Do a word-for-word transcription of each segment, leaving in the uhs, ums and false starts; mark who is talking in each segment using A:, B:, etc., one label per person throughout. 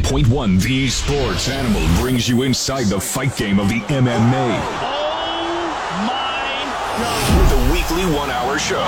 A: point one The Sports Animal brings you inside the fight game of the M M A.
B: Oh my God.
A: With a weekly one-hour show.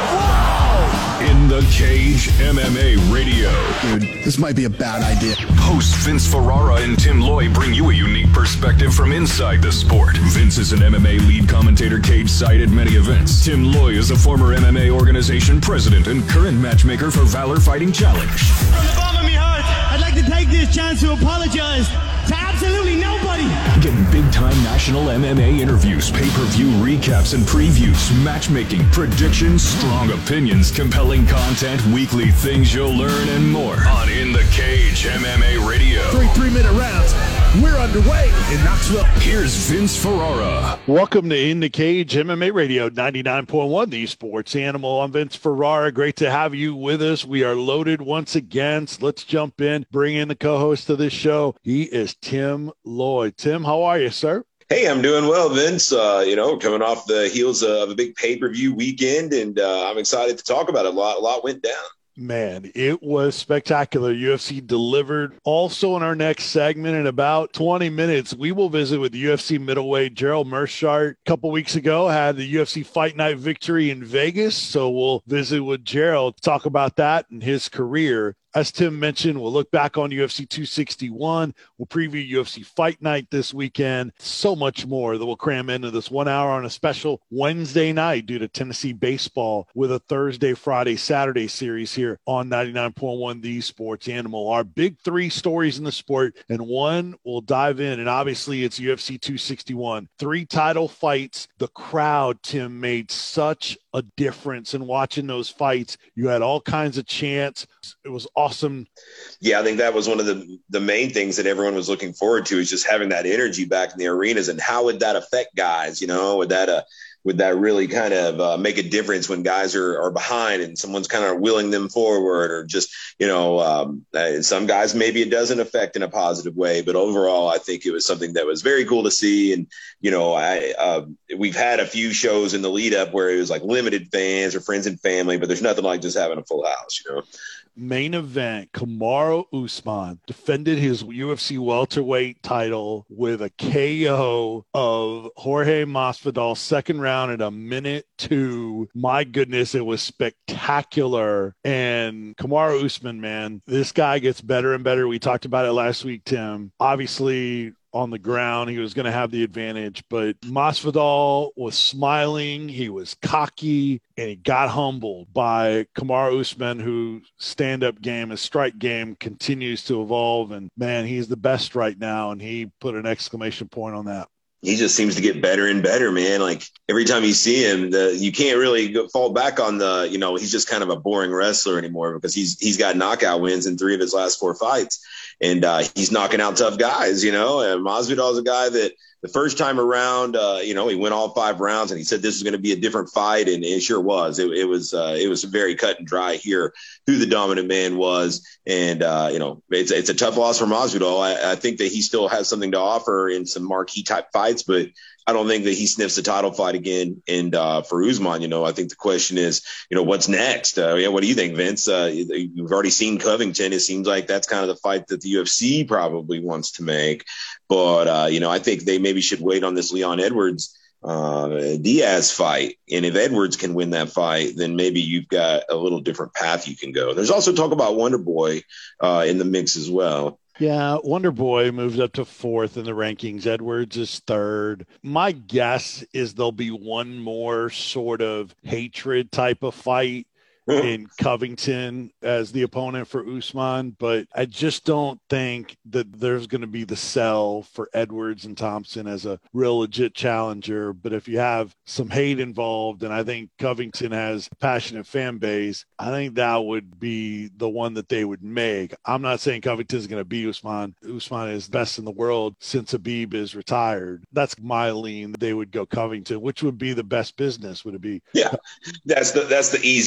B: Whoa!
A: In the Cage M M A Radio.
C: Dude, this might be a bad idea.
A: Hosts Vince Ferrara and Tim Loy bring you a unique perspective from inside the sport. Vince is an M M A lead commentator cage-side at many events. Tim Loy is a former M M A organization president and current matchmaker for Valor Fighting Challenge.
B: From the bottom of my heart, I'd like to take this chance to apologize to absolutely nobody.
A: Get big-time national M M A interviews, pay-per-view recaps and previews, matchmaking, predictions, strong opinions, compelling content, weekly things you'll learn, and more on In the Cage M M A Radio.
C: Three three-minute rounds. We're underway in Knoxville.
A: Here's Vince Ferrara.
D: Welcome to In the Cage M M A Radio ninety-nine point one, The Sports Animal. I'm Vince Ferrara. Great to have you with us. We are loaded once again. So let's jump in, bring in the co-host of this show. He is Tim Loy. Tim, how are you, sir?
E: Hey, I'm doing well, Vince. Uh, you know, coming off the heels of a big pay-per-view weekend, and uh, I'm excited to talk about it. A lot, a lot went down.
D: Man, it was spectacular. U F C delivered. Also in our next segment, in about twenty minutes, we will visit with U F C middleweight Gerald Meerschaert. A couple weeks ago, had the U F C Fight Night victory in Vegas, so we'll visit with Gerald, talk about that and his career. As Tim mentioned, we'll look back on U F C two sixty-one. We'll preview U F C Fight Night this weekend. So much more that we'll cram into this one hour on a special Wednesday night due to Tennessee baseball with a Thursday, Friday, Saturday series here on ninety-nine point one The Sports Animal. Our big three stories in the sport, and one we'll dive in, and obviously it's U F C two sixty-one. Three title fights. The crowd, Tim, made such a difference in watching those fights. You had all kinds of chants. It was awesome.
E: Yeah, I think that was one of the the main things that everyone was looking forward to, is just having that energy back in the arenas. And how would that affect guys? You know, would that uh, would that really kind of uh, make a difference when guys are, are behind and someone's kind of willing them forward, or just, you know, um, uh, some guys maybe it doesn't affect in a positive way. But overall, I think it was something that was very cool to see. And, you know, I uh, we've had a few shows in the lead up where it was like limited fans or friends and family, but there's nothing like just having a full house, you know.
D: Main event, Kamaru Usman defended his U F C welterweight title with a K O of Jorge Masvidal, second round at a minute two. My goodness, it was spectacular. And Kamaru Usman, man, this guy gets better and better. We talked about it last week, Tim. Obviously, on the ground, he was going to have the advantage, but Masvidal was smiling, he was cocky, and he got humbled by Kamaru Usman, whose stand-up game, his strike game continues to evolve, and man, he's the best right now, and he put an exclamation point on that.
E: He just seems to get better and better, man. Like every time you see him, the, you can't really go, fall back on the, you know, he's just kind of a boring wrestler anymore, because he's he's got knockout wins in three of his last four fights. And uh, he's knocking out tough guys, you know. And Masvidal is a guy that the first time around, uh, you know, he went all five rounds and he said this was going to be a different fight. And it sure was. It, it was uh, it was very cut and dry here who the dominant man was. And, uh, you know, it's, it's a tough loss for Masvidal. I, I think that he still has something to offer in some marquee type fights, but I don't think that he sniffs a title fight again. And uh, for Usman, you know, I think the question is, you know, what's next? Uh, yeah, what do you think, Vince? Uh, you've already seen Covington. It seems like that's kind of the fight that the U F C probably wants to make. But, uh, you know, I think they maybe should wait on this Leon Edwards uh, Diaz fight. And if Edwards can win that fight, then maybe you've got a little different path you can go. There's also talk about Wonder Boy uh, in the mix as well.
D: Yeah, Wonder Boy moved up to fourth in the rankings. Edwards is third. My guess is there'll be one more sort of hatred type of fight in Covington as the opponent for Usman, but I just don't think that there's going to be the sell for Edwards and Thompson as a real legit challenger. But if you have some hate involved, and I think Covington has a passionate fan base, I think that would be the one that they would make. I'm not saying Covington's going to beat Usman. Usman is best in the world since Khabib is retired. That's my lean. They would go Covington, which would be the best business, would it be?
E: Yeah, that's the that's the easiest sell.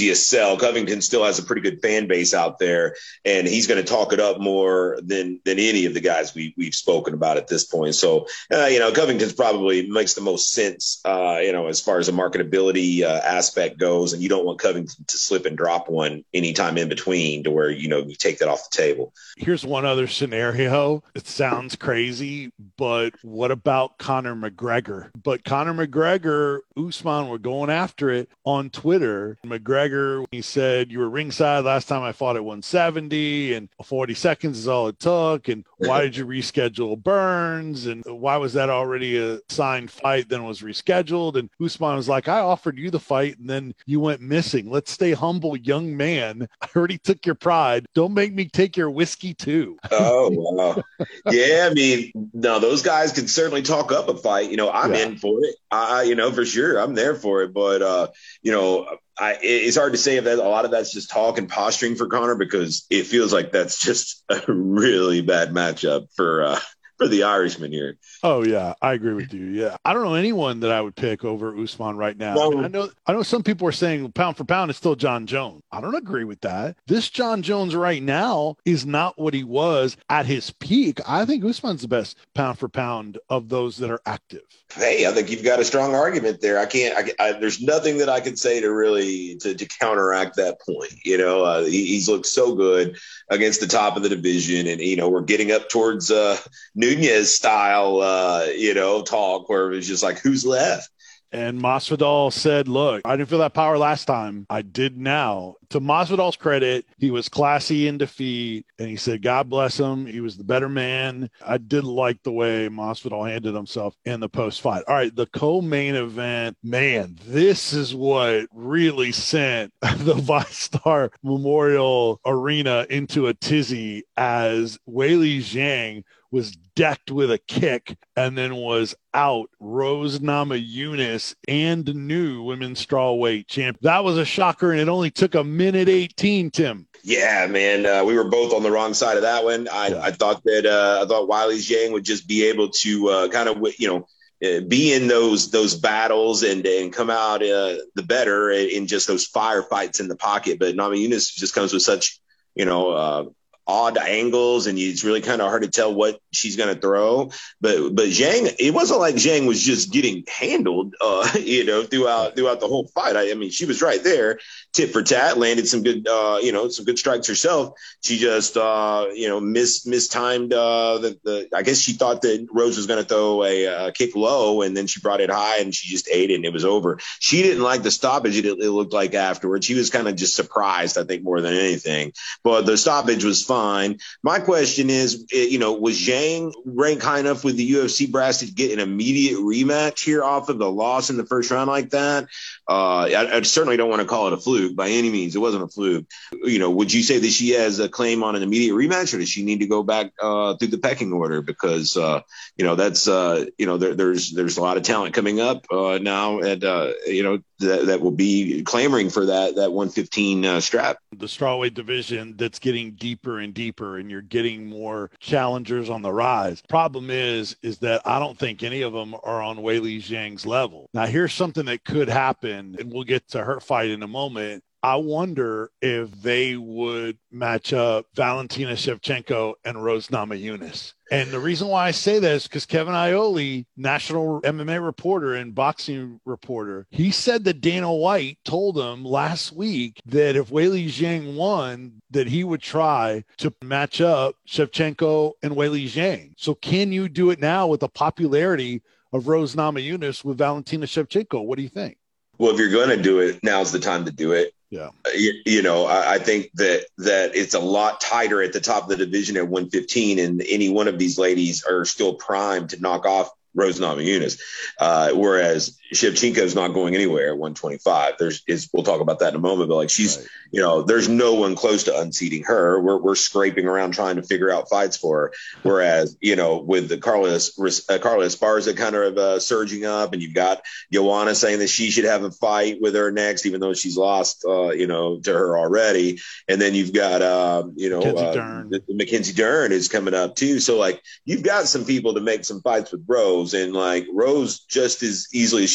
E: know, Covington still has a pretty good fan base out there, and he's going to talk it up more than than any of the guys we, we've spoken about at this point. So, uh, you know, Covington's probably makes the most sense, uh, you know, as far as the marketability uh, aspect goes, and you don't want Covington to slip and drop one anytime in between to where, you know, you take that off the table.
D: Here's one other scenario. It sounds crazy, but what about Conor McGregor? But Conor McGregor, Usman were going after it on Twitter. McGregor, he said, you were ringside last time I fought at one seventy, and forty seconds is all it took. And why did you reschedule Burns? And why was that already a signed fight, then was rescheduled? And Usman was like, I offered you the fight, and then you went missing. Let's stay humble, young man. I already took your pride. Don't make me take your whiskey too.
E: Oh, wow. Yeah, I mean, no, those guys can certainly talk up a fight. You know, I'm
D: Yeah.
E: in for it. I, you know, for sure, I'm there for it. But, uh, you know, I, it's hard to say if that a lot of that's just talk and posturing for Conor, because it feels like that's just a really bad matchup for uh, for the Irishman here.
D: Oh yeah, I agree with you. Yeah, I don't know anyone that I would pick over Usman right now.
E: No.
D: I, mean, I know, I know some people are saying pound for pound it's still John Jones. I don't agree with that. This John Jones right now is not what he was at his peak. I think Usman's the best pound for pound of those that are active.
E: Hey, I think you've got a strong argument there. I can't. I, I, there's nothing that I can say to really to, to counteract that point. You know, uh, he, he's looked so good against the top of the division, and you know we're getting up towards uh, Nunez style, uh, you know, talk where it's just like who's left.
D: And Masvidal said, look, I didn't feel that power last time. I did now. To Masvidal's credit, he was classy in defeat, and he said, God bless him. He was the better man. I did like the way Masvidal handled himself in the post-fight. All right, the co-main event, man, this is what really sent the VyStar Memorial Arena into a tizzy as Weili Zhang was decked with a kick and then was out. Rose Namajunas and new women's strawweight champ. That was a shocker, and it only took a minute eighteen, Tim.
E: Yeah, man, uh, we were both on the wrong side of that one. I,
D: Yeah.
E: I thought that uh, I thought Weili Zhang would just be able to uh, kind of, you know, uh, be in those those battles and and come out uh, the better in, in just those firefights in the pocket. But Namajunas just comes with such, you know, uh, odd angles, and it's really kind of hard to tell what she's going to throw. But but Zhang, it wasn't like Zhang was just getting handled, uh, you know, throughout throughout the whole fight. I, I mean, she was right there, tit for tat, landed some good, uh, you know, some good strikes herself. She just, uh, you know, mis mistimed uh, the, the. I guess she thought that Rose was going to throw a, a kick low, and then she brought it high, and she just ate it, and it was over. She didn't like the stoppage. It, it looked like afterwards. She was kind of just surprised, I think, more than anything. But the stoppage was fine. My question is, you know, was Zhang ranked high enough with the U F C brass to get an immediate rematch here off of the loss in the first round like that? Uh, I, I certainly don't want to call it a fluke by any means. It wasn't a fluke. You know, would you say that she has a claim on an immediate rematch, or does she need to go back uh, through the pecking order? Because, uh, you know, that's, uh, you know, there, there's there's a lot of talent coming up uh, now, and, uh, you know, that, that will be clamoring for that, that one fifteen uh, strap.
D: The strawweight division that's getting deeper and deeper, and you're getting more challengers on the rise. Problem is, is that I don't think any of them are on Weili Zhang's level. Now, here's something that could happen, and we'll get to her fight in a moment. I wonder if they would match up Valentina Shevchenko and Rose Namajunas. And the reason why I say that is because Kevin Iole, national M M A reporter and boxing reporter, he said that Dana White told him last week that if Weili Zhang won, that he would try to match up Shevchenko and Weili Zhang. So can you do it now with the popularity of Rose Namajunas with Valentina Shevchenko? What do you think?
E: Well, if you're going to do it, now's the time to do it.
D: Yeah.
E: You, you know, I, I think that that it's a lot tighter at the top of the division at one fifteen, and any one of these ladies are still primed to knock off Rose Namajunas, uh, whereas Shevchenko's not going anywhere at one twenty-five. There's is we'll talk about that in a moment, but like she's, right. you know, there's no one close to unseating her. We're we're scraping around trying to figure out fights for her. Whereas, you know, with the Carlos uh, Carla Esparza kind of uh, surging up, and you've got Joanna saying that she should have a fight with her next, even though she's lost, uh, you know, to her already. And then you've got, uh, you know,
D: Mackenzie
E: uh,
D: Dern.
E: the, the Mackenzie Dern is coming up too. So like you've got some people to make some fights with Rose, and like Rose just as easily as she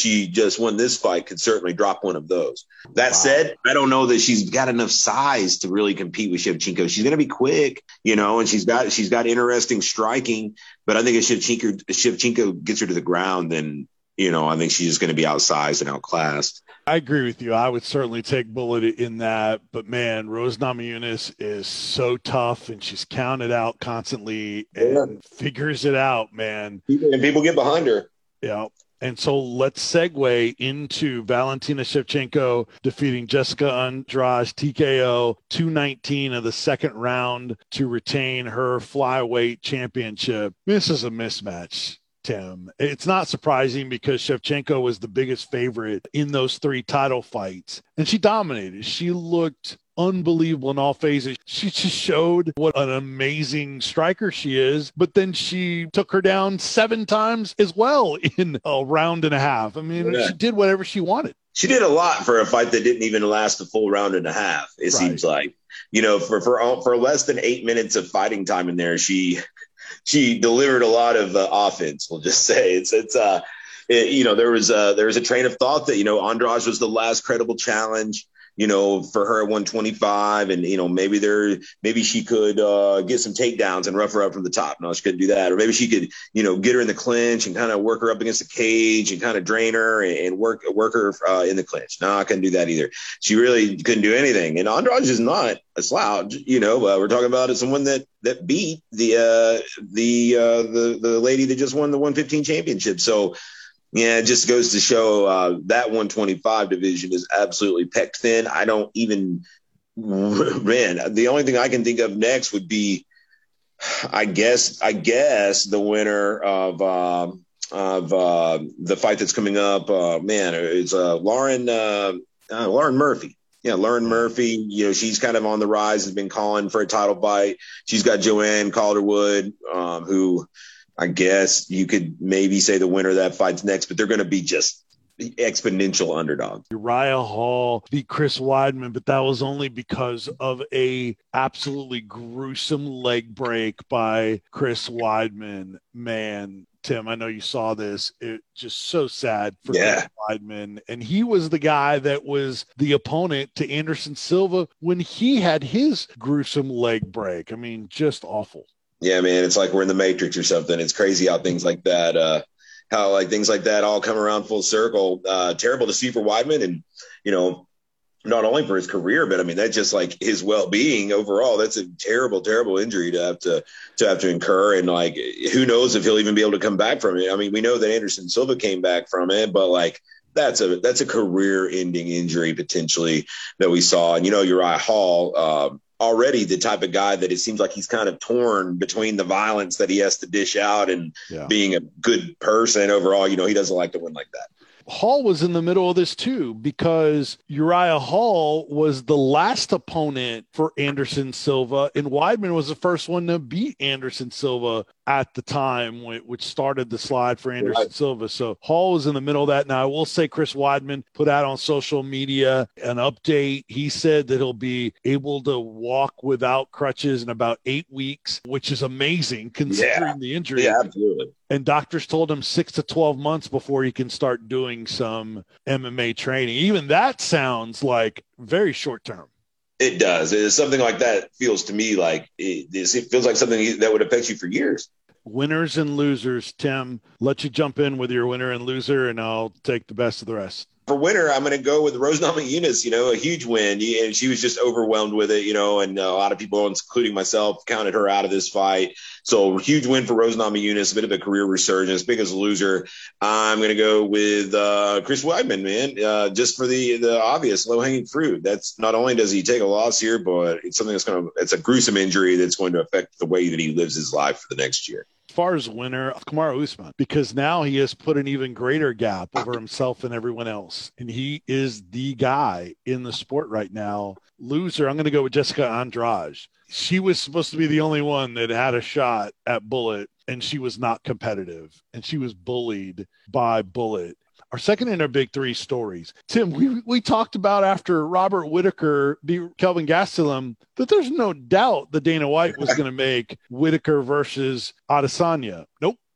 E: she just won this fight, could certainly drop one of those. That
D: Wow.
E: said, I don't know that she's got enough size to really compete with Shevchenko. She's going to be quick, you know, and she's got she's got interesting striking. But I think if Shevchenko, if Shevchenko gets her to the ground, then, you know, I think she's just going to be outsized and outclassed.
D: I agree with you. I would certainly take Bullet in that. But, man, Rose Namajunas is so tough, and she's counted out constantly and
E: Yeah.
D: figures it out, man.
E: And people get behind her.
D: Yeah. And so let's segue into Valentina Shevchenko defeating Jessica Andrade T K O two nineteen of the second round to retain her flyweight championship. This is a mismatch, Tim. It's not surprising because Shevchenko was the biggest favorite in those three title fights, and she dominated. She looked unbelievable in all phases. She just showed what an amazing striker she is, but then she took her down seven times as well in a round and a half. I mean,
E: Yeah.
D: she did whatever she wanted.
E: She did a lot for a fight that didn't even last a full round and a half. It
D: Right.
E: seems like, you know, for, for, for less than eight minutes of fighting time in there, she, she delivered a lot of uh, offense. We'll just say it's, it's, uh, it, you know, there was a, there was a train of thought that, you know, Andrade was the last credible challenge, you know, for her at one twenty-five, and, you know, maybe there, maybe she could uh, get some takedowns and rough her up from the top. No, she couldn't do that. Or maybe she could, you know, get her in the clinch and kind of work her up against the cage and kind of drain her and, and work, work her uh, in the clinch. No, I couldn't do that either. She really couldn't do anything. And Andrade is not a slouch. You know, uh, we're talking about someone that, that beat the, uh, the, uh, the, the lady that just won the one fifteen championship. So, yeah, it just goes to show uh, that one twenty-five division is absolutely pecked thin. I don't even – man, the only thing I can think of next would be, I guess, I guess the winner of uh, of uh, the fight that's coming up. Uh, man, it's uh, Lauren uh, uh, Lauren Murphy. Yeah, Lauren Murphy. You know, she's kind of on the rise. Has been calling for a title fight. She's got Joanne Calderwood, um, who – I guess you could maybe say the winner of that fight's next, but they're going to be just exponential underdogs.
D: Uriah Hall beat Chris Weidman, but that was only because of a absolutely gruesome leg break by Chris Weidman. Man, Tim, I know you saw this. It just so sad for
E: Yeah.
D: Chris Weidman. And he was the guy that was the opponent to Anderson Silva when he had his gruesome leg break. I mean, just awful.
E: Yeah, man, it's like we're in the Matrix or something. It's crazy how things like that, uh, how like things like that all come around full circle. Uh, terrible to see for Weidman, and, you know, not only for his career, but I mean, that's just like his well-being overall. That's a terrible, terrible injury to have to, to have to incur. And like, who knows if he'll even be able to come back from it. I mean, we know that Anderson Silva came back from it, but like, that's a, that's a career ending injury potentially that we saw. And, you know, Uriah Hall, um, already the type of guy that it seems like he's kind of torn between the violence that he has to dish out and
D: Yeah.
E: being a good person overall. You know, he doesn't like to win like that.
D: Hall was in the middle of this too, because Uriah Hall was the last opponent for Anderson Silva, and Weidman was the first one to beat Anderson Silva at the time, which started the slide for Anderson
E: Right.
D: Silva. So Hall was in the middle of that. Now, I will say Chris Weidman put out on social media an update. He said that he'll be able to walk without crutches in about eight weeks, which is amazing considering
E: Yeah.
D: the injury.
E: Yeah, absolutely.
D: And doctors told him six to twelve months before he can start doing some M M A training. Even that sounds like very short term.
E: It does. It's something like that feels to me like it, it feels like something that would affect you for years.
D: Winners and losers, Tim. Let you jump in with your winner and loser, and I'll take the best of the rest.
E: For winner, I'm going to go with Rose Namajunas, you know, a huge win. And she was just overwhelmed with it, you know, and a lot of people, including myself, counted her out of this fight. So huge win for Rose Namajunas, a bit of a career resurgence. Biggest loser, I'm going to go with uh, Chris Weidman, man, uh, just for the the obvious low-hanging fruit. That's not only does he take a loss here, but it's something that's going to – it's a gruesome injury that's going to affect the way that he lives his life for the next year.
D: As far as winner, Kamaru Usman, because now he has put an even greater gap over himself and everyone else. And he is the guy in the sport right now. Loser, I'm going to go with Jessica Andrade. She was supposed to be the only one that had a shot at Bullet, and she was not competitive, and she was bullied by Bullet. Our second in our big three stories. Tim, we, we talked about after Robert Whittaker beat Kelvin Gastelum that there's no doubt that Dana White was going to make Whittaker versus Adesanya. Nope.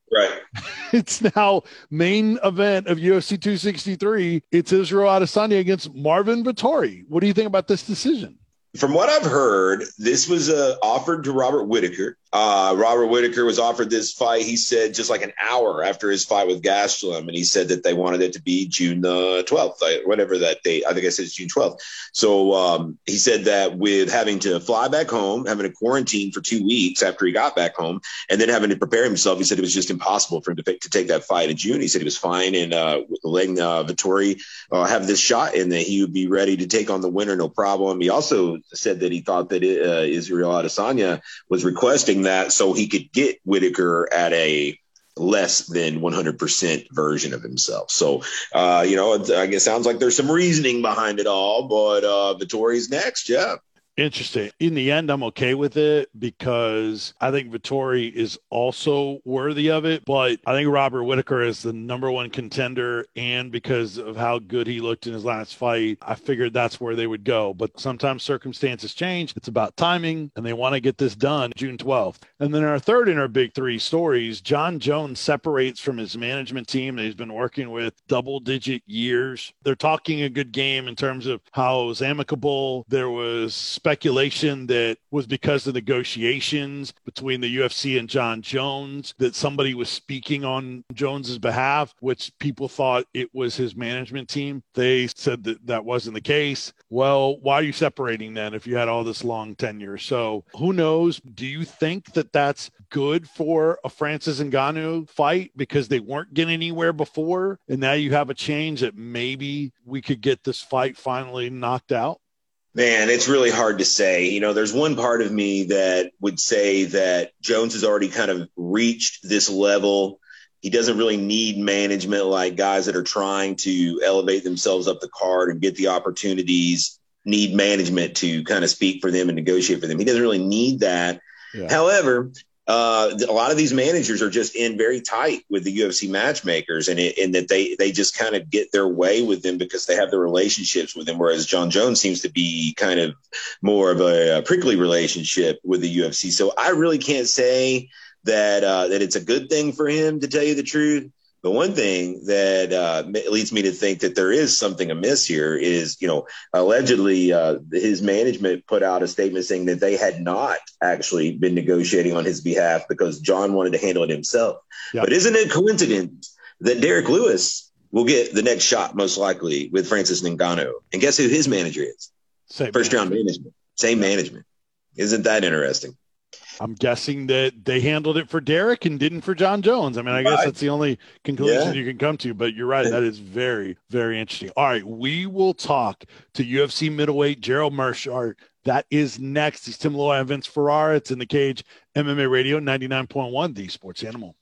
E: Right.
D: It's now main event of U F C two sixty-three. It's Israel Adesanya against Marvin Vettori. What do you think about this decision?
E: From what I've heard, this was uh, offered to Robert Whittaker. Uh, Robert Whittaker was offered this fight, he said, just like an hour after his fight with Gastelum. And he said that they wanted it to be June the twelfth, whatever that date. I think I said it's June twelfth. So um, he said that with having to fly back home, having to quarantine for two weeks after he got back home, and then having to prepare himself, he said it was just impossible for him to, to take that fight in June. He said he was fine and uh, letting uh, Vettori uh, have this shot and that he would be ready to take on the winner, no problem. He also said that he thought that it, uh, Israel Adesanya was requesting that so he could get Whittaker at a less than one hundred percent version of himself. So, uh, you know, I guess it sounds like there's some reasoning behind it all, but uh, Vettori's next. Yeah.
D: Interesting. In the end, I'm okay with it because I think Vettori is also worthy of it, but I think Robert Whittaker is the number one contender, and because of how good he looked in his last fight, I figured that's where they would go. But sometimes circumstances change. It's about timing, and they want to get this done June twelfth. And then our third in our big three stories, John Jones separates from his management team that he's been working with double-digit years. They're talking a good game in terms of how it was amicable. There was speculation that was because of negotiations between the U F C and John Jones, that somebody was speaking on Jones's behalf, which people thought it was his management team. They said that that wasn't the case. Well, why are you separating then if you had all this long tenure? So who knows? Do you think that that's good for a Francis Ngannou fight because they weren't getting anywhere before, and now you have a change that maybe we could get this fight finally knocked out?
E: Man, it's really hard to say. You know, there's one part of me that would say that Jones has already kind of reached this level. He doesn't really need management like guys that are trying to elevate themselves up the card and get the opportunities need management to kind of speak for them and negotiate for them. He doesn't really need that. Yeah. However, Uh, a lot of these managers are just in very tight with the U F C matchmakers, and it, and that they they just kind of get their way with them because they have the relationships with them. Whereas John Jones seems to be kind of more of a, a prickly relationship with the U F C. So I really can't say that uh, that it's a good thing for him, to tell you the truth. But one thing that uh, leads me to think that there is something amiss here is, you know, allegedly uh, his management put out a statement saying that they had not actually been negotiating on his behalf because John wanted to handle it himself. Yep. But isn't it coincidence that Derek Lewis will get the next shot most likely with Francis Ngannou? And guess who his manager is?
D: Same
E: First round management. Same management. Isn't that interesting?
D: I'm guessing that they handled it for Derek and didn't for John Jones. I mean, I guess that's the only conclusion yeah. you can come to, but you're right. That is very, very interesting. All right. We will talk to U F C middleweight Gerald Meerschaert. That is next. It's Tim Loy and Vince Ferrara. It's In the Cage, M M A Radio, ninety-nine point one, the Sports Animal.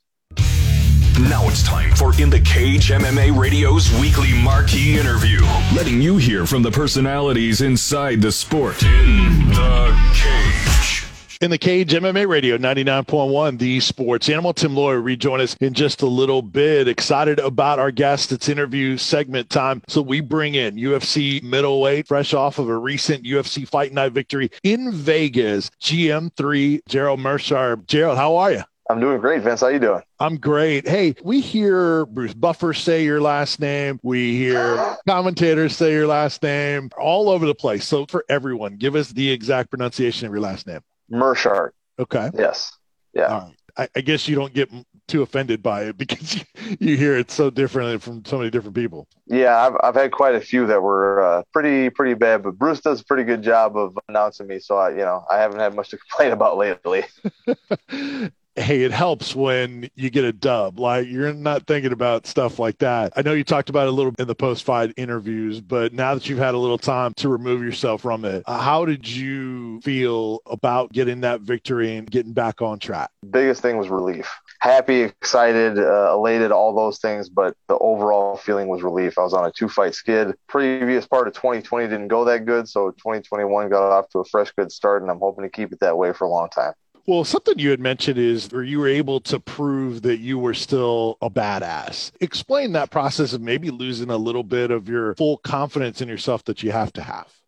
A: Now it's time for In the Cage, M M A Radio's weekly marquee interview, letting you hear from the personalities inside the sport. In the Cage.
D: In the Cage, M M A Radio, ninety-nine point one, the Sports Animal. Tim Loy will rejoin us in just a little bit. Excited about our guest. It's interview segment time. So we bring in U F C middleweight, fresh off of a recent U F C Fight Night victory in Vegas, G M three, Gerald Meerschaert. Gerald, how are you?
F: I'm doing great, Vince. How you doing?
D: I'm great. Hey, we hear Bruce Buffer say your last name. We hear commentators say your last name all over the place. So for everyone, give us the exact pronunciation of your last name.
F: Meerschaert.
D: Okay.
F: Yes. Yeah.
D: All right. I, I guess you don't get too offended by it because you, you hear it so differently from so many different people.
F: Yeah, I've I've had quite a few that were uh, pretty pretty bad, but Bruce does a pretty good job of announcing me, so I you know I haven't had much to complain about lately.
D: Hey, it helps when you get a dub. Like, you're not thinking about stuff like that. I know you talked about it a little in the post-fight interviews, but now that you've had a little time to remove yourself from it, uh, how did you feel about getting that victory and getting back on track?
F: Biggest thing was relief. Happy, excited, uh, elated, all those things, but the overall feeling was relief. I was on a two-fight skid. Previous part of twenty twenty didn't go that good, so twenty twenty-one got off to a fresh, good start, and I'm hoping to keep it that way for a long time.
D: Well, something you had mentioned is where you were able to prove that you were still a badass. Explain that process of maybe losing a little bit of your full confidence in yourself that you have to have.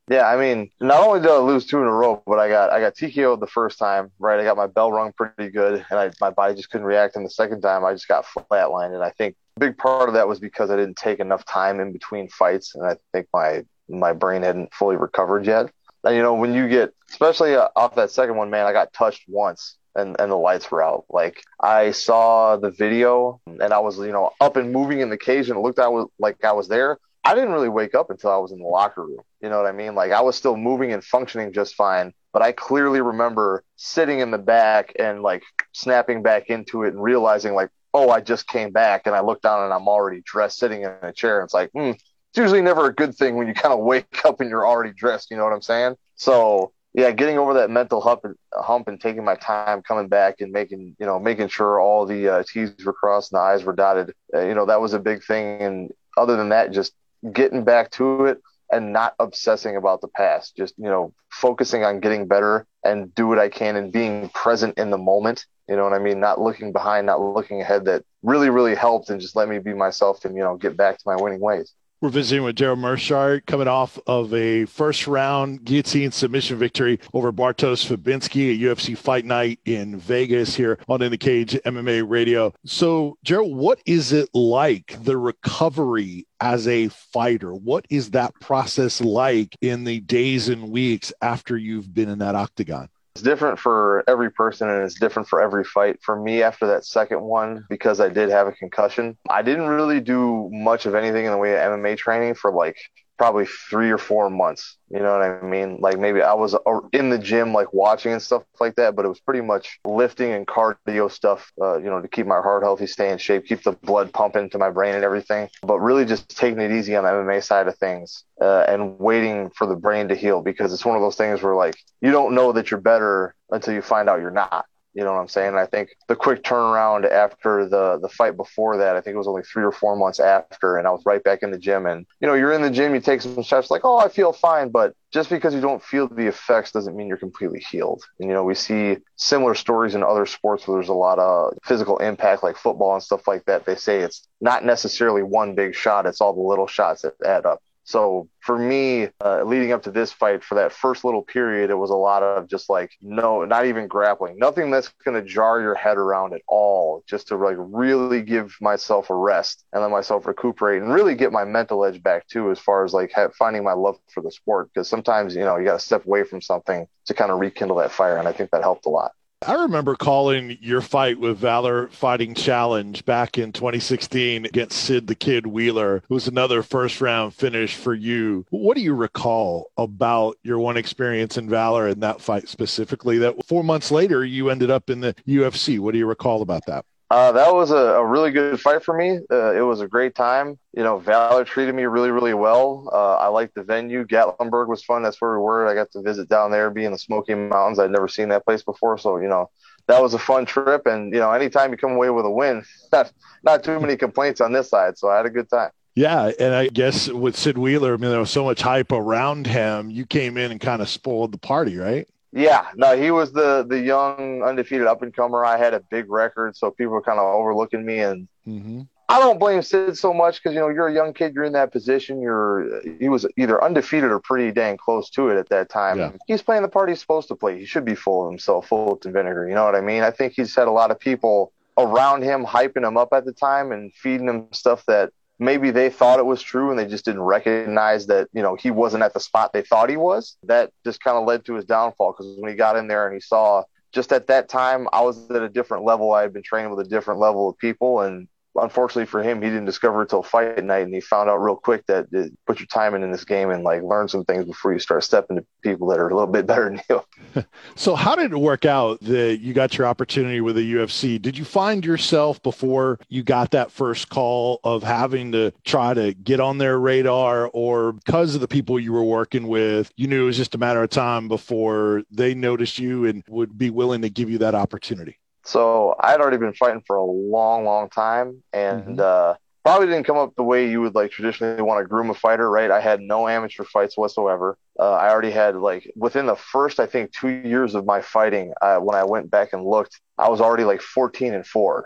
F: Yeah, I mean, not only did I lose two in a row, but I got I got T K O'd the first time, right? I got my bell rung pretty good, and I, my body just couldn't react. And the second time, I just got flatlined. And I think a big part of that was because I didn't take enough time in between fights, and I think my my brain hadn't fully recovered yet. And, you know, when you get, especially uh, off that second one, man, I got touched once. And, and the lights were out. Like, I saw the video, and I was, you know, up and moving in the cage, and it looked I was, like I was there. I didn't really wake up until I was in the locker room. You know what I mean? Like, I was still moving and functioning just fine, but I clearly remember sitting in the back and, like, snapping back into it and realizing, like, oh, I just came back, and I looked down and I'm already dressed sitting in a chair. And it's like, hmm, it's usually never a good thing when you kind of wake up and you're already dressed. You know what I'm saying? So, yeah, getting over that mental hump and, hump and taking my time coming back and making, you know, making sure all the uh, T's were crossed and the I's were dotted, uh, you know, that was a big thing. And other than that, just getting back to it and not obsessing about the past, just, you know, focusing on getting better and do what I can and being present in the moment. You know what I mean? Not looking behind, not looking ahead. That really, really helped and just let me be myself and, you know, get back to my winning ways.
D: We're visiting with Gerald Meerschaert, coming off of a first-round guillotine submission victory over Bartosz Fabinski at U F C Fight Night in Vegas here on In the Cage M M A Radio. So, Gerald, what is it like, the recovery as a fighter? What is that process like in the days and weeks after you've been in that octagon?
F: It's different for every person, and it's different for every fight. For me, after that second one, because I did have a concussion, I didn't really do much of anything in the way of M M A training for like probably three or four months. You know what I mean? Like, maybe I was in the gym, like watching and stuff like that, but it was pretty much lifting and cardio stuff, uh, you know, to keep my heart healthy, stay in shape, keep the blood pumping to my brain and everything. But really just taking it easy on the M M A side of things, uh, and waiting for the brain to heal, because it's one of those things where, like, you don't know that you're better until you find out you're not. You know what I'm saying? And I think the quick turnaround after the the fight before that, I think it was only three or four months after, and I was right back in the gym. And, you know, you're in the gym, you take some shots like, oh, I feel fine. But just because you don't feel the effects doesn't mean you're completely healed. And, you know, we see similar stories in other sports where there's a lot of physical impact, like football and stuff like that. They say it's not necessarily one big shot. It's all the little shots that add up. So for me, uh, leading up to this fight, for that first little period, it was a lot of just like, no, not even grappling, nothing that's going to jar your head around at all, just to like really give myself a rest and let myself recuperate and really get my mental edge back too, as far as like ha- finding my love for the sport. Because sometimes, you know, you got to step away from something to kind of rekindle that fire. And I think that helped a lot.
D: I remember calling your fight with Valor Fighting Challenge back in twenty sixteen against Sid the Kid Wheeler. It was another first-round finish for you. What do you recall about your one experience in Valor and that fight specifically, that four months later you ended up in the U F C? What do you recall about that?
F: Uh, that was a, a really good fight for me. Uh, it was a great time. You know, Valor treated me really, really well. Uh, I liked the venue. Gatlinburg was fun. That's where we were. I got to visit down there, be in the Smoky Mountains. I'd never seen that place before. So, you know, that was a fun trip. And, you know, anytime you come away with a win, not, not too many complaints on this side. So I had a good time.
D: Yeah, and I guess with Sid Wheeler, I mean, there was so much hype around him. You came in and kind of spoiled the party, right?
F: Yeah, no, he was the the young undefeated up and comer. I had a big record, so people were kind of overlooking me, and mm-hmm. I don't blame Sid so much because, you know, you're a young kid, you're in that position. You're he was either undefeated or pretty dang close to it at that time. Yeah. He's playing the part he's supposed to play. He should be full of himself, full of vinegar. You know what I mean? I think he's had a lot of people around him hyping him up at the time and feeding him stuff that maybe they thought it was true and they just didn't recognize that, you know, he wasn't at the spot they thought he was. That just kind of led to his downfall, because when he got in there and he saw, just at that time, I was at a different level. I had been training with a different level of people, and unfortunately for him, he didn't discover it till fight night, and he found out real quick that uh, put your time in, in this game and like learn some things before you start stepping to people that are a little bit better than you.
D: So how did it work out that you got your opportunity with the U F C? Did you find yourself, before you got that first call, of having to try to get on their radar, or because of the people you were working with, you knew it was just a matter of time before they noticed you and would be willing to give you that opportunity?
F: So I had already been fighting for a long, long time, and mm-hmm. uh, probably didn't come up the way you would like traditionally want to groom a fighter, right? I had no amateur fights whatsoever. Uh, I already had, like, within the first, I think, two years of my fighting, uh, when I went back and looked, I was already like fourteen and four.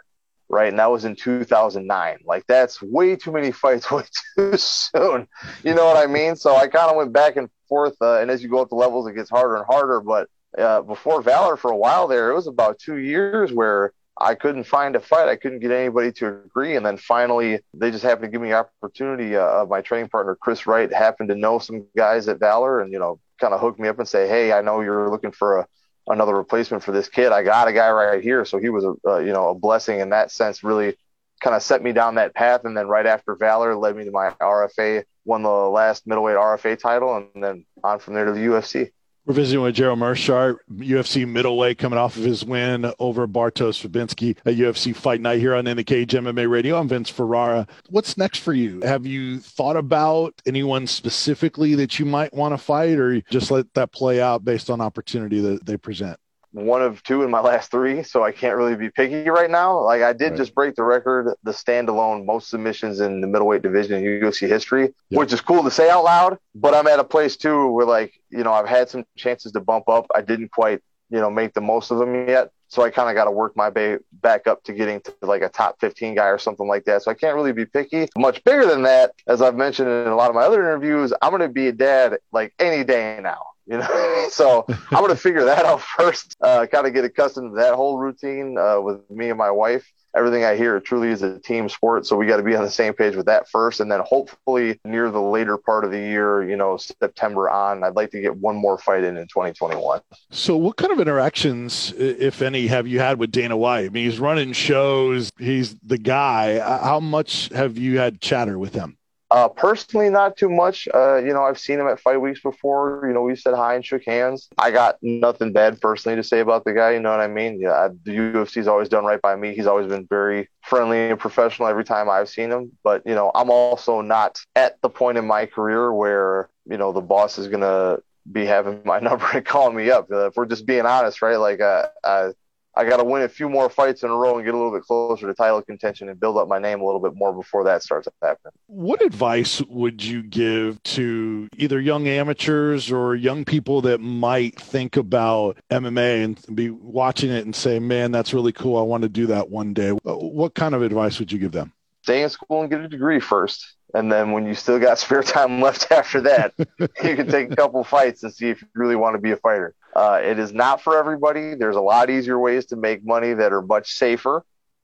F: right? And that was in two thousand nine. Like, that's way too many fights way too soon. You know what I mean? So I kind of went back and forth. Uh, and as you go up the levels, it gets harder and harder. But uh, before Valor, for a while there, it was about two years where I couldn't find a fight. I couldn't get anybody to agree. And then finally, they just happened to give me an opportunity. Uh, my training partner, Chris Wright, happened to know some guys at Valor and, you know, kind of hooked me up and say, hey, I know you're looking for a, another replacement for this kid. I got a guy right here. So he was, a, uh, you know, a blessing in that sense, really kind of set me down that path. And then right after Valor led me to my R F A, won the last middleweight R F A title, and then on from there to the U F C.
D: We're visiting with Gerald Meerschaert, U F C middleweight, coming off of his win over Bartosz Fabinski at U F C Fight Night here on In the Cage M M A Radio. I'm Vince Ferrara. What's next for you? Have you thought about anyone specifically that you might want to fight, or just let that play out based on opportunity that they present?
F: One of two in my last three, so I can't really be picky right now. Like, I did right. just break the record, the standalone most submissions in the middleweight division in U F C history, yep. which is cool to say out loud. But I'm at a place too where, like, you know, I've had some chances to bump up. I didn't quite, you know, make the most of them yet. So I kind of got to work my way back up to getting to like a top fifteen guy or something like that. So I can't really be picky. Much bigger than that, as I've mentioned in a lot of my other interviews, I'm going to be a dad like any day now. You know, so I'm going to figure that out first, uh, kind of get accustomed to that whole routine uh, with me and my wife. Everything I hear truly is a team sport. So we got to be on the same page with that first. And then hopefully near the later part of the year, you know, September on, I'd like to get one more fight in in twenty twenty-one.
D: So what kind of interactions, if any, have you had with Dana White? I mean, he's running shows. He's the guy. How much have you had chatter with him?
F: Uh, personally, not too much. Uh, you know, I've seen him at fight weeks before. You know, we said hi and shook hands. I got nothing bad personally to say about the guy. You know what I mean? Yeah, I, the U F C's always done right by me. He's always been very friendly and professional every time I've seen him. But, you know, I'm also not at the point in my career where, you know, the boss is going to be having my number and calling me up. Uh, if we're just being honest, right? Like, uh, I, I got to win a few more fights in a row and get a little bit closer to title contention and build up my name a little bit more before that starts happening.
D: What advice would you give to either young amateurs or young people that might think about M M A and be watching it and say, man, that's really cool. I want to do that one day. What kind of advice would you give them?
F: Stay in school and get a degree first. And then when you still got spare time left after that, you can take a couple fights and see if you really want to be a fighter. Uh, it is not for everybody. There's a lot easier ways to make money that are much safer.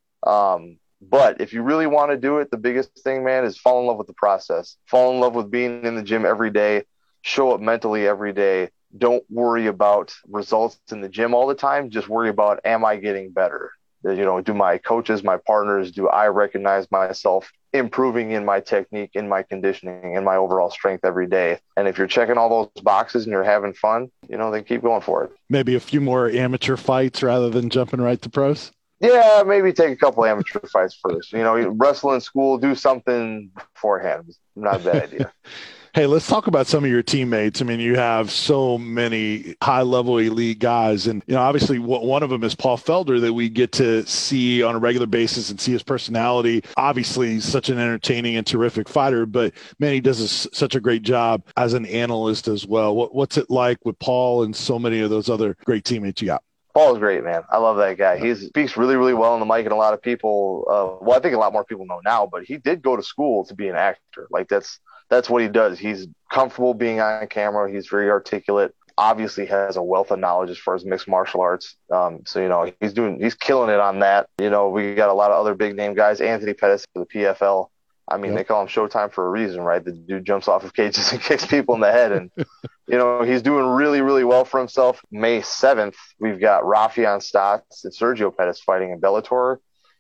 F: Um, but if you really want to do it, the biggest thing, man, is fall in love with the process. Fall in love with being in the gym every day. Show up mentally every day. Don't worry about results in the gym all the time. Just worry about, am I getting better? You know, do my coaches, my partners, do I recognize myself improving in my technique, in my conditioning, in my overall strength every day? And if you're checking all those boxes and you're having fun, you know, then keep going for it.
D: Maybe a few more amateur fights rather than jumping right to pros?
F: Yeah, maybe take a couple amateur fights first. You know, wrestle in school, do something beforehand. Not a bad idea.
D: Hey, let's talk about some of your teammates. I mean, you have so many high-level elite guys. And, you know, obviously one of them is Paul Felder that we get to see on a regular basis and see his personality. Obviously, he's such an entertaining and terrific fighter, but, man, he does a, such a great job as an analyst as well. What, what's it like with Paul and so many of those other great teammates you got?
F: Paul's great, man. I love that guy. He speaks really, really well on the mic, and a lot of people, uh, well, I think a lot more people know now, but he did go to school to be an actor. Like, that's that's what he does. He's comfortable being on camera. He's very articulate. Obviously has a wealth of knowledge as far as mixed martial arts. Um, so, you know, he's doing, he's killing it on that. You know, we got a lot of other big name guys. Anthony Pettis for the P F L. I mean, yep. They call him Showtime for a reason, right? The dude jumps off of cages and kicks people in the head. And, you know, he's doing really, really well for himself. May seventh, we've got Rafion Stotts and Sergio Pettis fighting in Bellator.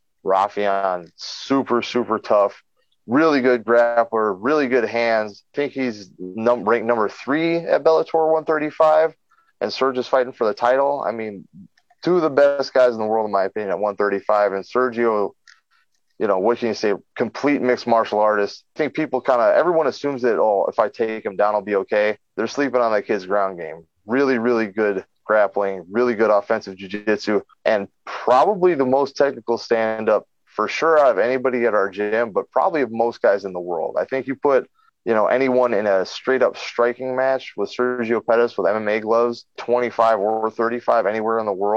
F: Rafion, super, super tough. Really good grappler, really good hands. I think he's num- ranked number three at Bellator one thirty-five. And Sergio's is fighting for the title. I mean, two of the best guys in the world, in my opinion, at one thirty-five. And Sergio, you know, what can you say? Complete mixed martial artist. I think people kind of, everyone assumes that, oh, if I take him down, I'll be okay. They're sleeping on that kid's ground game. Really, really good grappling, really good offensive jiu-jitsu, and probably the most technical stand-up for sure out of anybody at our gym, but probably of most guys in the world. I think you put, you know, anyone in a straight up striking match with Sergio Pettis with M M A gloves, twenty-five or thirty-five anywhere in the world,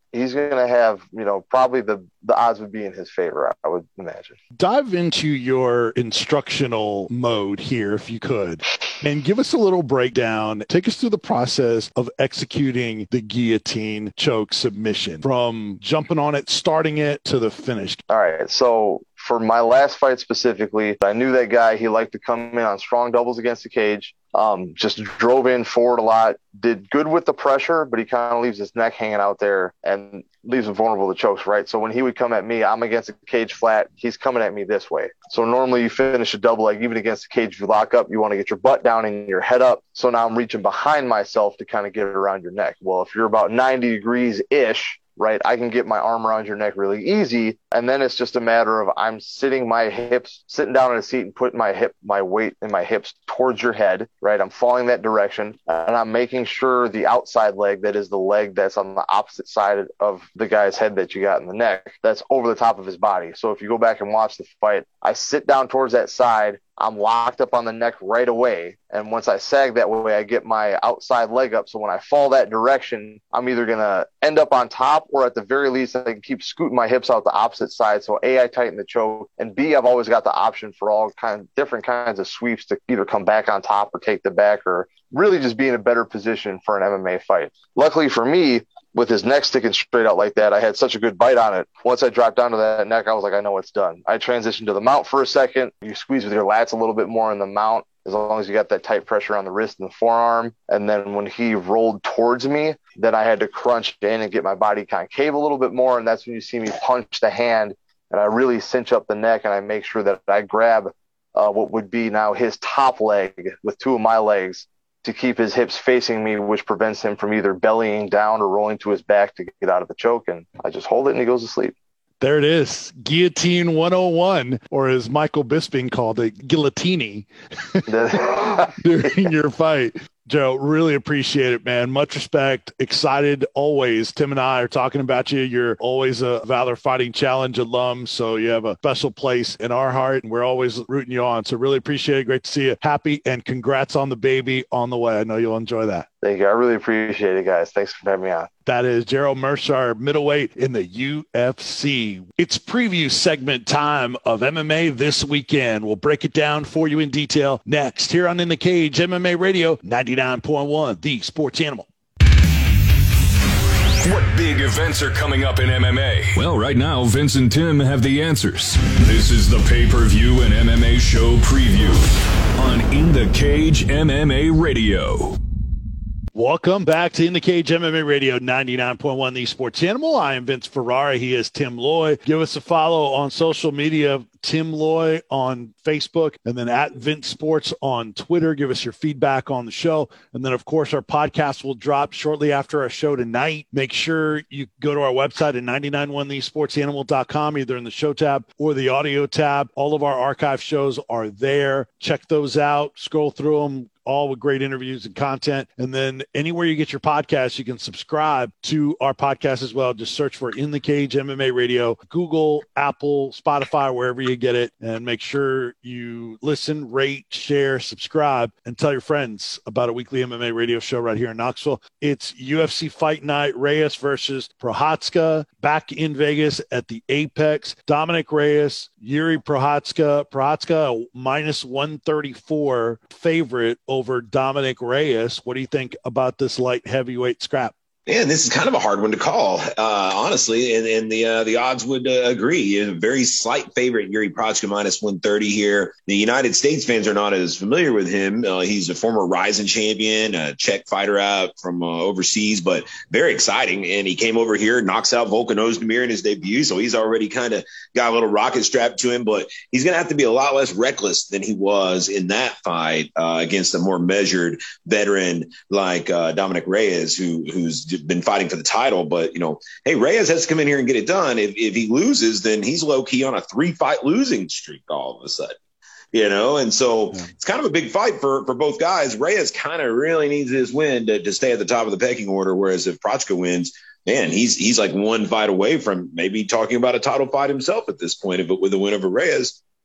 F: he's going to have, you know, probably the, the odds would be in his favor, I would imagine.
D: Dive into your instructional mode here, if you could, and give us a little breakdown. Take us through the process of executing the guillotine choke submission, from jumping on it, starting it, to the finish.
F: All right. So for my last fight specifically, I knew that guy. He liked to come in on strong doubles against the cage. Um, just drove in forward a lot, did good with the pressure, but he kind of leaves his neck hanging out there and leaves him vulnerable to chokes, right? So when he would come at me, I'm against the cage flat. He's coming at me this way. So normally you finish a double leg, even against the cage, if you lock up, you want to get your butt down and your head up. So now I'm reaching behind myself to kind of get it around your neck. Well, if you're about ninety degrees-ish, right, I can get my arm around your neck really easy. And then it's just a matter of I'm sitting my hips, sitting down in a seat and putting my hip, my weight in my hips towards your head, right? I'm following that direction, and I'm making sure the outside leg, that is the leg that's on the opposite side of the guy's head that you got in the neck, that's over the top of his body. So if you go back and watch the fight, I sit down towards that side, I'm locked up on the neck right away. And once I sag that way, I get my outside leg up. So when I fall that direction, I'm either going to end up on top, or at the very least, I can keep scooting my hips out the opposite side. So A, I tighten the choke, and B, I've always got the option for all kind of different kinds of sweeps to either come back on top or take the back, or really just be in a better position for an M M A fight. Luckily for me, with his neck sticking straight out like that, I had such a good bite on it. Once I dropped down to that neck, I was like, I know it's done. I transitioned to the mount for a second. You squeeze with your lats a little bit more in the mount, as long as you got that tight pressure on the wrist and the forearm. And then when he rolled towards me, then I had to crunch in and get my body concave a little bit more. And that's when you see me punch the hand, and I really cinch up the neck, and I make sure that I grab uh, what would be now his top leg with two of my legs to keep his hips facing me, which prevents him from either bellying down or rolling to his back to get out of the choke. And I just hold it and he goes to sleep.
D: There it is. Guillotine one oh one, or as Michael Bisping called it, guillotini, during your fight. Joe, really appreciate it, man. Much respect. Excited always. Tim and I are talking about you. You're always a Valor Fighting Challenge alum, so you have a special place in our heart, and we're always rooting you on. So really appreciate it. Great to see you. Happy, and congrats on the baby on the way. I know you'll enjoy that.
F: Thank you. I really appreciate it, guys. Thanks for having me on.
D: That is Gerald Meerschaert, middleweight in the U F C. It's preview segment time of M M A this weekend. We'll break it down for you in detail next here on In the Cage M M A Radio ninety-nine point one, the Sports Animal.
A: What big events are coming up in M M A? Well, right now, Vince and Tim have the answers. This is the pay-per-view and M M A show preview on In the Cage M M A Radio.
D: Welcome back to In the Cage M M A Radio ninety-nine point one, the Sports Animal. I am Vince Ferrara. He is Tim Loy. Give us a follow on social media, Tim Loy on Facebook, and then at Vince Sports on Twitter. Give us your feedback on the show. And then, of course, our podcast will drop shortly after our show tonight. Make sure you go to our website at nine nine one the sports animal dot com, either in the show tab or the audio tab. All of our archive shows are there. Check those out. Scroll through them. All with great interviews and content. And then anywhere you get your podcasts, you can subscribe to our podcast as well. Just search for In the Cage M M A Radio, Google, Apple, Spotify, wherever you get it. And make sure you listen, rate, share, subscribe, and tell your friends about a weekly M M A radio show right here in Knoxville. It's U F C Fight Night, Reyes versus Prochazka, back in Vegas at the Apex. Dominic Reyes, Yuri Prochazka. Prochazka, minus one thirty-four favorite over Dominic Reyes. What do you think about this light heavyweight scrap?
E: Man, this is kind of a hard one to call, uh, honestly, and, and the uh, the odds would uh, agree. A very slight favorite, Yuri Prochazka, minus one thirty here. The United States fans are not as familiar with him. Uh, he's a former Ryzen champion, a Czech fighter out from uh, overseas, but very exciting. And he came over here, knocks out Volkan Ozdemir in his debut, so he's already kind of got a little rocket strapped to him. But he's going to have to be a lot less reckless than he was in that fight uh, against a more measured veteran like uh, Dominic Reyes, who who's been fighting for the title. But, you know, hey, Reyes has to come in here and get it done. If, if he loses, then he's low-key on a three-fight losing streak all of a sudden, you know? And so yeah. It's kind of a big fight for, for both guys. Reyes kind of really needs this win to, to stay at the top of the pecking order, whereas if Prochazka wins, man, he's he's like one fight away from maybe talking about a title fight himself at this point, but with a win over Reyes.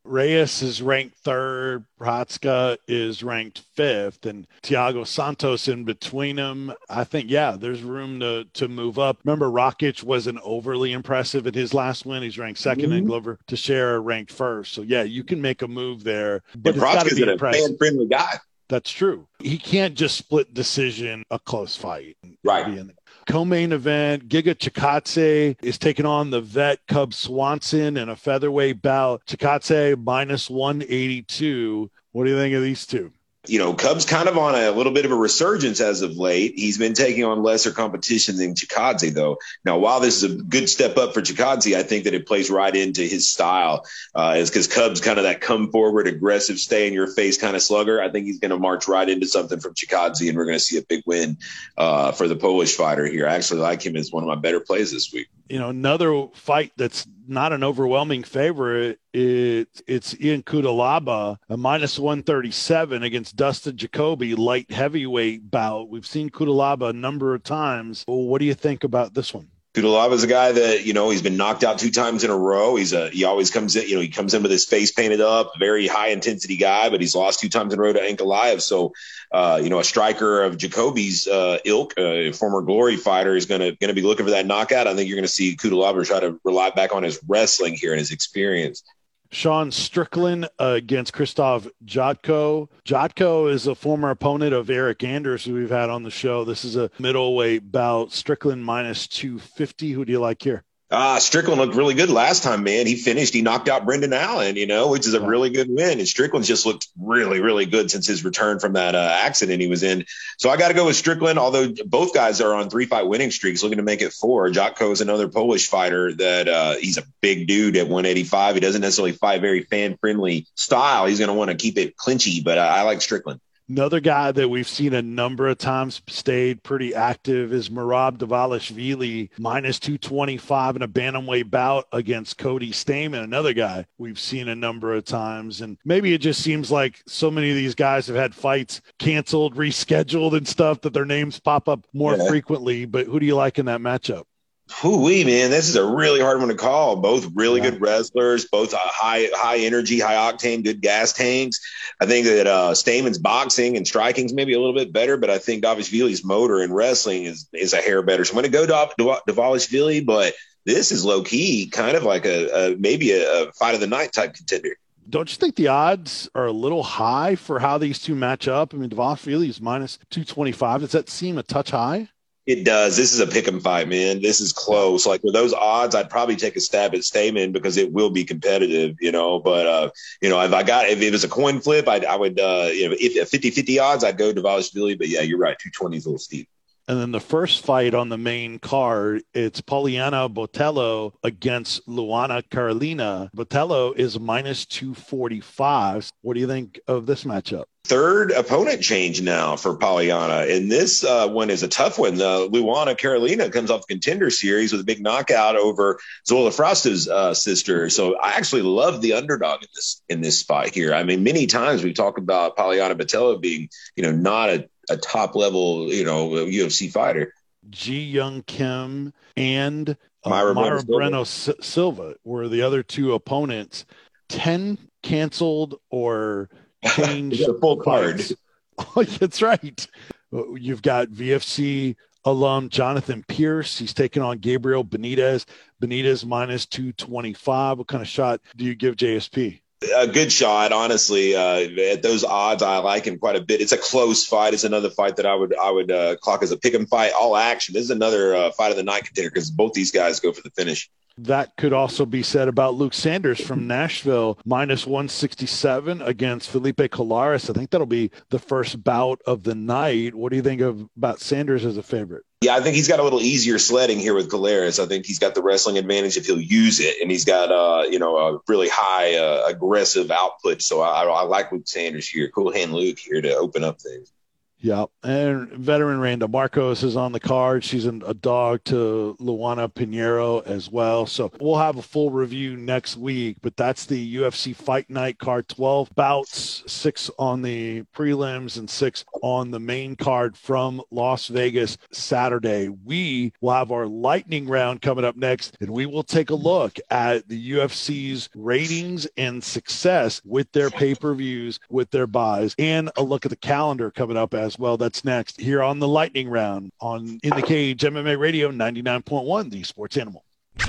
D: Reyes is ranked third. Prochazka is ranked fifth, and Thiago Santos in between them. I think, yeah, there's room to, to move up. Remember, Rakic wasn't overly impressive at his last win. He's ranked second, mm-hmm. and Glover Teixeira ranked first. So, yeah, you can make a move there. But
E: and
D: it's got to be
E: a
D: impressive.
E: fan-friendly guy.
D: That's true. He can't just split decision a close fight.
E: Right.
D: Co-main event, Giga Chikadze is taking on the vet Cub Swanson in a featherweight bout. Chikadze minus one eighty-two. What do you think of these two?
E: You know, Cub's kind of on a little bit of a resurgence as of late. He's been taking on lesser competition than Chikadze, though. Now, while this is a good step up for Chikadze, I think that it plays right into his style. Uh, is because Cub's kind of that come forward, aggressive, stay in your face kind of slugger. I think he's going to march right into something from Chikadze, and we're going to see a big win uh, for the Polish fighter here. I actually like him as one of my better plays this week.
D: You know, another fight that's not an overwhelming favorite, it, it's Ian Cutelaba, a minus one thirty-seven against Dustin Jacoby, light heavyweight bout. We've seen Cutelaba a number of times. Well, what do you think about this one?
E: Cutelaba is a guy that, you know, he's been knocked out two times in a row. He's a, he always comes in, you know, he comes in with his face painted up, very high intensity guy, but he's lost two times in a row to Ankalaev. So, uh, you know, a striker of Jacoby's uh, ilk, a former Glory fighter, is going to going to be looking for that knockout. I think you're going to see Cutelaba try to rely back on his wrestling here and his experience.
D: Sean Strickland uh, against Krzysztof Jotko. Jotko is a former opponent of Eric Anders, who we've had on the show. This is a middleweight bout. Strickland minus two fifty. Who do you like here?
E: Uh, Strickland looked really good last time, man. He finished, he knocked out Brendan Allen, you know, which is a really good win. And Strickland's just looked really, really good since his return from that uh, accident he was in. So I got to go with Strickland, although both guys are on three fight winning streaks, looking to make it four. Jotko is another Polish fighter that uh, he's a big dude at one eighty-five. He doesn't necessarily fight very fan friendly style. He's going to want to keep it clinchy, but I, I like Strickland.
D: Another guy that we've seen a number of times stayed pretty active is Merab Dvalishvili, minus two twenty-five in a bantamweight bout against Cody Stamann, another guy we've seen a number of times. And maybe it just seems like so many of these guys have had fights canceled, rescheduled and stuff that their names pop up more yeah. frequently. But who do you like in that matchup?
E: Hoo-wee, man, this is a really hard one to call. Both really yeah. good wrestlers, both high high energy, high octane, good gas tanks. I think that uh, Stamann's boxing and striking is maybe a little bit better, but I think Dvalishvili's motor and wrestling is is a hair better. So I'm going to go to Dvalishvili, but this is low key, kind of like a, a maybe a, a fight of the night type contender.
D: Don't you think the odds are a little high for how these two match up? I mean, Dvalishvili is minus two twenty-five. Does that seem a touch high?
E: It does. This is a pick 'em fight, man. This is close. Like with those odds, I'd probably take a stab at Stamann because it will be competitive, you know. But, uh, you know, if I got, if it was a coin flip, I'd, I would, uh, you know, if fifty-fifty odds, I'd go Dvalishvili. But yeah, you're right. two twenty is a little steep.
D: And then the first fight on the main card, it's Poliana Botelho against Luana Carolina. Botelho is minus two forty-five. What do you think of this matchup?
E: Third opponent change now for Poliana. And this uh, one is a tough one. Uh, Luana Carolina comes off the Contender Series with a big knockout over Zola Frosta's uh, sister. So I actually love the underdog in this in this spot here. I mean, many times we talk about Poliana Botelho being, you know, not a, a top level, you know, U F C fighter.
D: Ji Young Kim and uh,
E: Myra,
D: Myra
E: Breno
D: Silva. Silva were the other two opponents. ten canceled or changed
E: a full card.
D: Oh, that's right. You've got V F C alum Jonathan Pierce. He's taking on Gabriel Benitez. Benitez minus two twenty-five. What kind of shot do you give J S P?
E: A good shot, honestly. Uh, at those odds, I like him quite a bit. It's a close fight. It's another fight that I would I would uh, clock as a pick 'em fight, all action. This is another uh, fight of the night contender because both these guys go for the finish.
D: That could also be said about Luke Sanders from Nashville, minus one sixty-seven against Felipe Colares. I think that'll be the first bout of the night. What do you think of about Sanders as a favorite?
E: Yeah, I think he's got a little easier sledding here with Colares. I think he's got the wrestling advantage if he'll use it, and he's got uh, you know a really high uh, aggressive output. So I, I like Luke Sanders here. Cool hand Luke here to open up things.
D: Yeah, and veteran Randa Marcos is on the card. She's an, a dog to Luana Pinheiro as well. So we'll have a full review next week, but that's the U F C Fight Night card. twelve bouts, six on the prelims and six on the main card from Las Vegas Saturday. We will have our lightning round coming up next, and we will take a look at the U F C's ratings and success with their pay-per-views, with their buys, and a look at the calendar coming up as well. That's next here on the lightning round on In the Cage M M A Radio ninety-nine point one, the Sports Animal.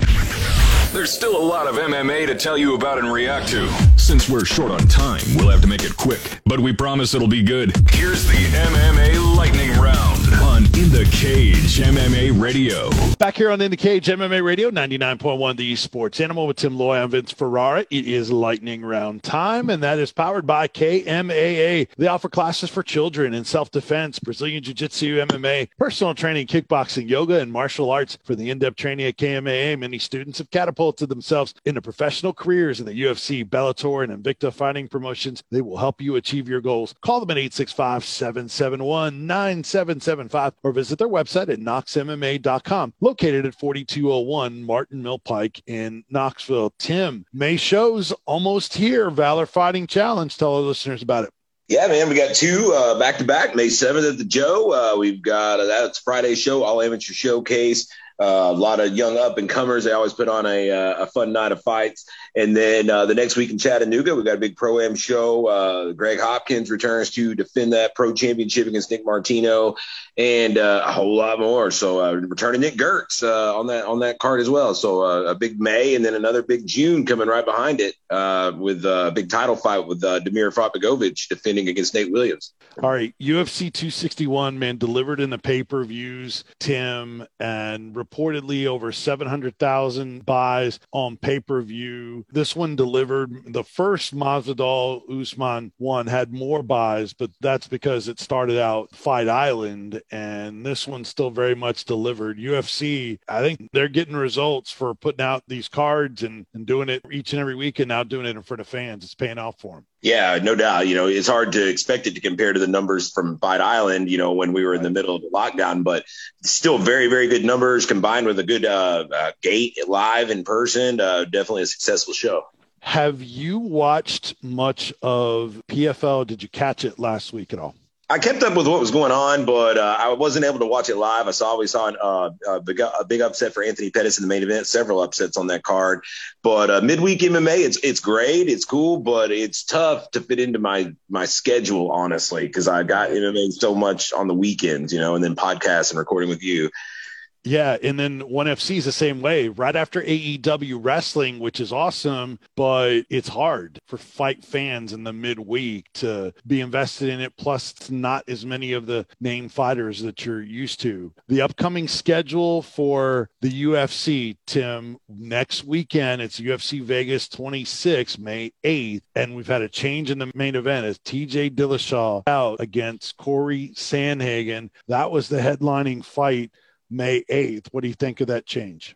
A: There's still a lot of M M A to tell you about and react to. Since we're short on time, we'll have to make it quick, but we promise it'll be good. Here's the M M A Lightning Round on In the Cage M M A Radio.
D: Back here on In the Cage M M A Radio ninety-nine point one, the Sports Animal with Tim Loy. I'm Vince Ferrara. It is Lightning Round time, and that is powered by K M A A. They offer classes for children in self-defense, Brazilian Jiu-Jitsu, M M A, personal training, kickboxing, yoga, and martial arts. For the in-depth training at K M A A, many students have catapulted themselves into professional careers in the U F C, Bellator, and Invicta fighting promotions. They will help you achieve your goals. Call them at eight six five, seven seven one, nine seven seven five or visit their website at knox M M A dot com, located at forty-two oh one Martin Mill Pike in Knoxville. Tim, May show's almost here. Valor Fighting Challenge. Tell our listeners about it.
E: Yeah, man, we got two uh, back-to-back, May seventh at the Joe. Uh, we've got, uh, that's Friday's show, all amateur showcase. Uh, a lot of young up-and-comers. They always put on a, uh, a fun night of fights. And then uh, the next week in Chattanooga, we got a big Pro-Am show. Uh, Greg Hopkins returns to defend that Pro Championship against Nick Martino, and uh, a whole lot more. So uh, returning Nick Gertz uh, on that on that card as well. So uh, a big May, and then another big June coming right behind it uh, with a big title fight with uh, Damir Fatmagovic defending against Nate Williams.
D: All right, U F C two sixty-one, man, delivered in the pay-per-views, Tim, and reportedly over seven hundred thousand buys on pay-per-view. This one delivered. The first Masvidal Usman one had more buys, but that's because it started out Fight Island, and this one still very much delivered. U F C, I think they're getting results for putting out these cards and, and doing it each and every week, and now doing it in front of fans. It's paying off for them.
E: Yeah, no doubt. You know, it's hard to expect it to compare to the numbers from Fight Island, you know, when we were in the middle of the lockdown, but still very, very good numbers combined with a good uh, uh, gate live in person. Uh, definitely a successful show.
D: Have you watched much of P F L? Did you catch it last week at all?
E: I kept up with what was going on, but uh, I wasn't able to watch it live. I saw we saw uh, a, big, a big upset for Anthony Pettis in the main event, several upsets on that card. But uh, midweek M M A, it's it's great, it's cool, but it's tough to fit into my my schedule, honestly, because I got M M A so much on the weekends, you know, and then podcasts and recording with you.
D: Yeah, and then ONE F C is the same way. Right after A E W wrestling, which is awesome, but it's hard for fight fans in the midweek to be invested in it. Plus, it's not as many of the name fighters that you're used to. The upcoming schedule for the U F C, Tim, next weekend, it's U F C Vegas twenty-six, May eighth, and we've had a change in the main event as T J Dillashaw out against Corey Sandhagen. That was the headlining fight May eighth. What do you think of that change?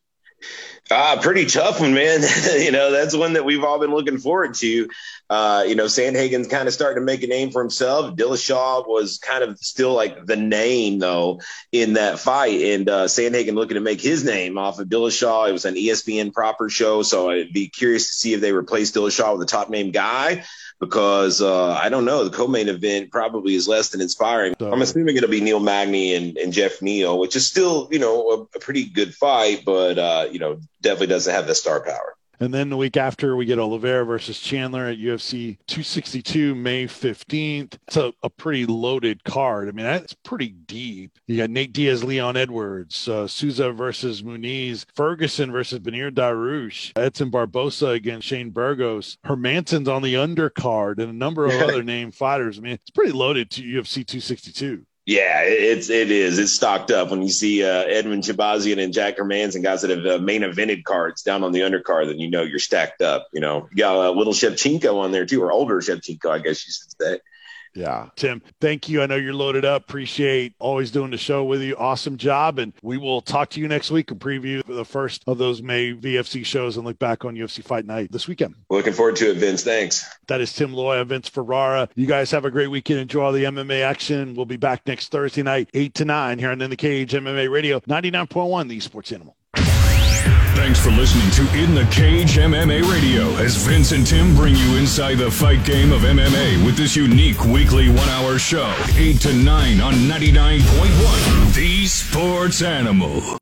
E: Ah, pretty tough one, man. You know, that's one that we've all been looking forward to. Uh, you know, Sandhagen's kind of starting to make a name for himself. Dillashaw was kind of still like the name, though, in that fight. And uh, Sandhagen looking to make his name off of Dillashaw. It was an E S P N proper show, so I'd be curious to see if they replace Dillashaw with a top-name guy. Because uh, I don't know, the co-main event probably is less than inspiring. So, I'm assuming it'll be Neil Magny and, and Jeff Neal, which is still, you know, a, a pretty good fight, but, uh, you know, definitely doesn't have the star power.
D: And then the week after, we get Oliveira versus Chandler at U F C two sixty-two, May fifteenth. It's a, a pretty loaded card. I mean, that's pretty deep. You got Nate Diaz, Leon Edwards, uh, Souza versus Muniz, Ferguson versus Benir Dariush, Edson Barbosa against Shane Burgos, Hermansson's on the undercard, and a number of other named fighters. I mean, it's pretty loaded to U F C two sixty-two.
E: Yeah, it's it is. It's stocked up. When you see uh, Edmund Shabazian and Jack Hermansson, guys that have uh, main evented cards down on the undercard, then you know you're stacked up. You know, you got a uh, little Shevchenko on there too, or older Shevchenko, I guess you should say.
D: Yeah. Tim, thank you. I know you're loaded up. Appreciate always doing the show with you. Awesome job. And we will talk to you next week and preview the first of those May V F C shows and look back on U F C Fight Night this weekend.
E: Looking forward to it, Vince. Thanks.
D: That is Tim Loy. I'm Vince Ferrara. You guys have a great weekend. Enjoy all the M M A action. We'll be back next Thursday night, eight to nine here on In the Cage M M A Radio, ninety-nine point one, the Sports Animal.
A: Thanks for listening to In the Cage M M A Radio as Vince and Tim bring you inside the fight game of M M A with this unique weekly one-hour show, eight to nine on ninety-nine point one, The Sports Animal.